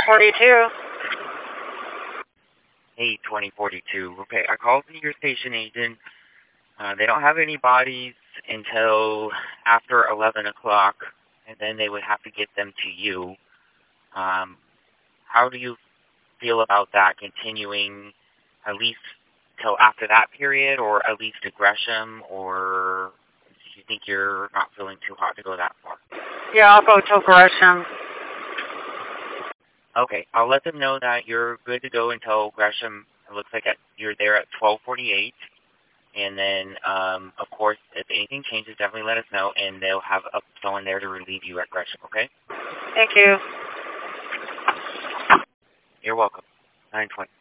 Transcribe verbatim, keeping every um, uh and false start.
forty-two. eight twenty forty-two. Okay, I called your station agent. Uh, they don't have any bodies until after eleven o'clock, and then they would have to get them to you. Um, how do you feel about that, continuing at least till after that period, or at least to Gresham, or do you think you're not feeling too hot to go that far? Yeah, I'll go till Gresham. Okay, I'll let them know that you're good to go until Gresham. It looks like at, you're there at twelve forty-eight. And then, um, of course, if anything changes, definitely let us know, and they'll have uh, someone there to relieve you at Gresham, okay? Thank you. You're welcome. nine twenty.